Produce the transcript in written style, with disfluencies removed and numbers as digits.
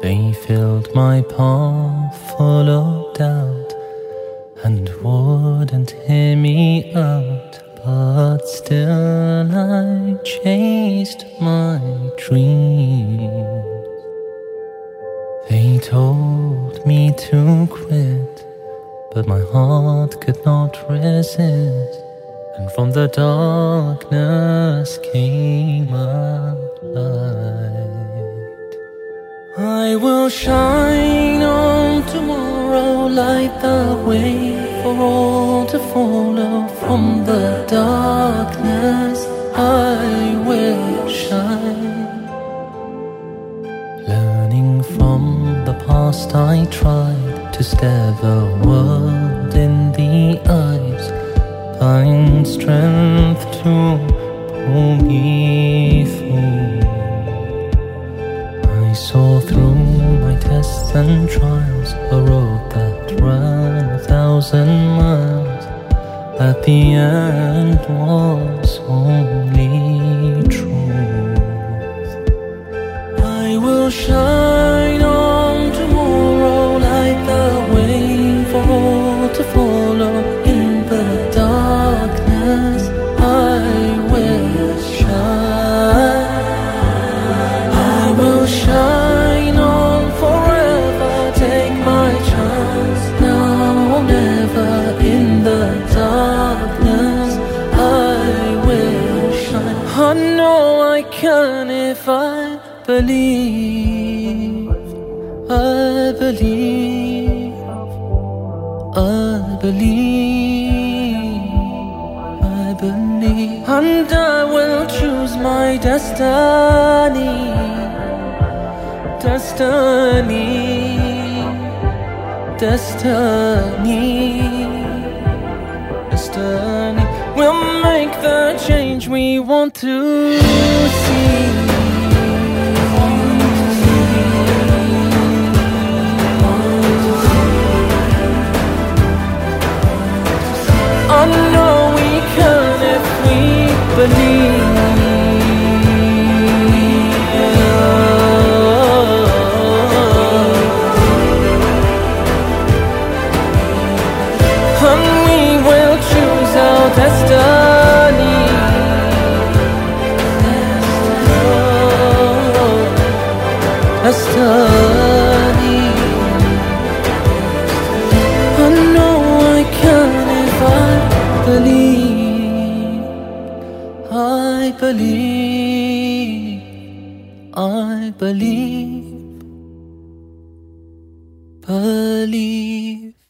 They filled my path full of doubt and wouldn't hear me out, but still I chased my dreams. They told me to quit, but my heart could not resist, and from the darkness came a light. I will shine on tomorrow, light the way for all to follow. From the darkness I will shine. Learning from the past, I tried to stare the world in the eyes, find strength to pull me through. I saw through my tests and trials, a road that ran 1,000 miles. At the end was only truth. I will shine on tomorrow, light the way for all to follow. In the darkness I will shine. I will shine on forever, take my chance now or never. In the darkness I will shine. I know I can if I believe. I believe. I believe. I believe. And I will choose my destiny. Destiny. Destiny. Destiny. We'll make the change we want to see. I know we can if we believe. And we will choose our destiny. Destiny. I know I can if I believe. I believe. I believe. Believe.